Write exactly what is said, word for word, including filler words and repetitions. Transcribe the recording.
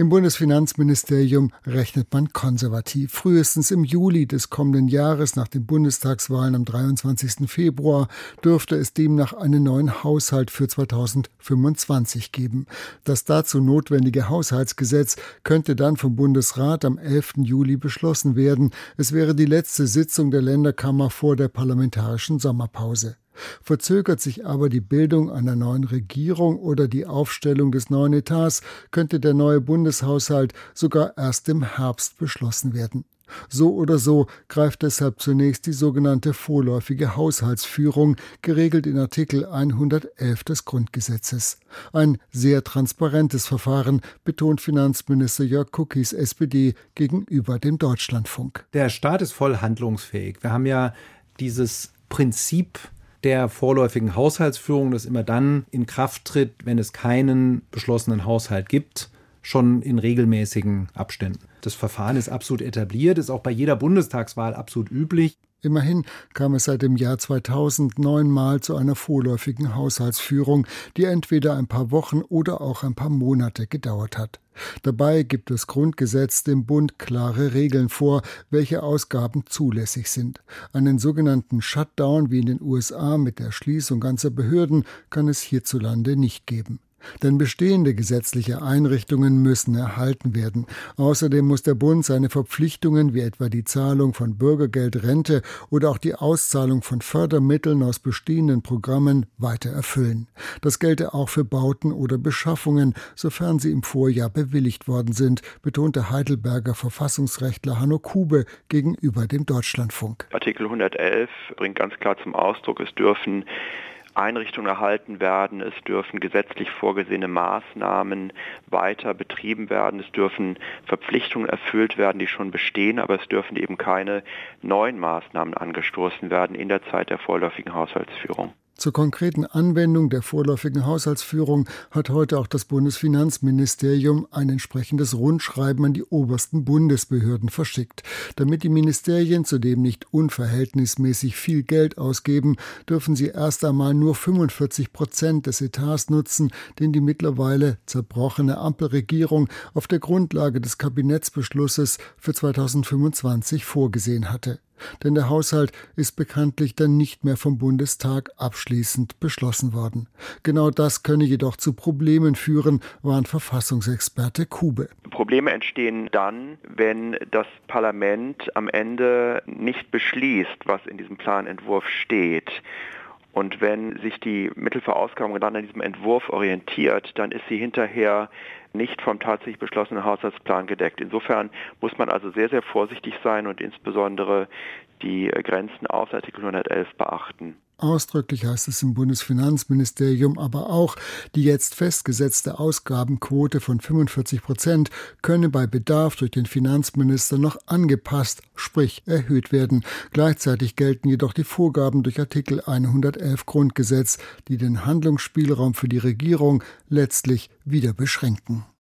Im Bundesfinanzministerium rechnet man konservativ. Frühestens im Juli des kommenden Jahres, nach den Bundestagswahlen am dreiundzwanzigsten Februar, dürfte es demnach einen neuen Haushalt für zweitausendfünfundzwanzig geben. Das dazu notwendige Haushaltsgesetz könnte dann vom Bundesrat am elften Juli beschlossen werden. Es wäre die letzte Sitzung der Länderkammer vor der parlamentarischen Sommerpause. Verzögert sich aber die Bildung einer neuen Regierung oder die Aufstellung des neuen Etats, könnte der neue Bundeshaushalt sogar erst im Herbst beschlossen werden. So oder so greift deshalb zunächst die sogenannte vorläufige Haushaltsführung, geregelt in Artikel hundertelf des Grundgesetzes. Ein sehr transparentes Verfahren, betont Finanzminister Jörg Kukies S P D gegenüber dem Deutschlandfunk. Der Staat ist voll handlungsfähig. Wir haben ja dieses Prinzip der vorläufigen Haushaltsführung, das immer dann in Kraft tritt, wenn es keinen beschlossenen Haushalt gibt, schon in regelmäßigen Abständen. Das Verfahren ist absolut etabliert, ist auch bei jeder Bundestagswahl absolut üblich. Immerhin kam es seit dem Jahr zweitausend neunmal zu einer vorläufigen Haushaltsführung, die entweder ein paar Wochen oder auch ein paar Monate gedauert hat. Dabei gibt das Grundgesetz dem Bund klare Regeln vor, welche Ausgaben zulässig sind. Einen sogenannten Shutdown wie in den U S A mit der Schließung ganzer Behörden kann es hierzulande nicht geben. Denn bestehende gesetzliche Einrichtungen müssen erhalten werden. Außerdem muss der Bund seine Verpflichtungen, wie etwa die Zahlung von Bürgergeld, Rente oder auch die Auszahlung von Fördermitteln aus bestehenden Programmen, weiter erfüllen. Das gelte auch für Bauten oder Beschaffungen, sofern sie im Vorjahr bewilligt worden sind, betonte Heidelberger Verfassungsrechtler Hanno Kube gegenüber dem Deutschlandfunk. Artikel hundertelf bringt ganz klar zum Ausdruck, es dürfen Einrichtungen erhalten werden, es dürfen gesetzlich vorgesehene Maßnahmen weiter betrieben werden, es dürfen Verpflichtungen erfüllt werden, die schon bestehen, aber es dürfen eben keine neuen Maßnahmen angestoßen werden in der Zeit der vorläufigen Haushaltsführung. Zur konkreten Anwendung der vorläufigen Haushaltsführung hat heute auch das Bundesfinanzministerium ein entsprechendes Rundschreiben an die obersten Bundesbehörden verschickt. Damit die Ministerien zudem nicht unverhältnismäßig viel Geld ausgeben, dürfen sie erst einmal nur fünfundvierzig Prozent des Etats nutzen, den die mittlerweile zerbrochene Ampelregierung auf der Grundlage des Kabinettsbeschlusses für zweitausendfünfundzwanzig vorgesehen hatte. Denn der Haushalt ist bekanntlich dann nicht mehr vom Bundestag abschließend beschlossen worden. Genau das könne jedoch zu Problemen führen, warnt Verfassungsexperte Kube. Probleme entstehen dann, wenn das Parlament am Ende nicht beschließt, was in diesem Planentwurf steht. Und wenn sich die Mittelverausgabung dann an diesem Entwurf orientiert, dann ist sie hinterher nicht vom tatsächlich beschlossenen Haushaltsplan gedeckt. Insofern muss man also sehr, sehr vorsichtig sein und insbesondere die Grenzen aus Artikel hundertelf beachten. Ausdrücklich heißt es im Bundesfinanzministerium aber auch, die jetzt festgesetzte Ausgabenquote von fünfundvierzig Prozent könne bei Bedarf durch den Finanzminister noch angepasst, sprich erhöht werden. Gleichzeitig gelten jedoch die Vorgaben durch Artikel hundertelf Grundgesetz, die den Handlungsspielraum für die Regierung letztlich wieder beschränken.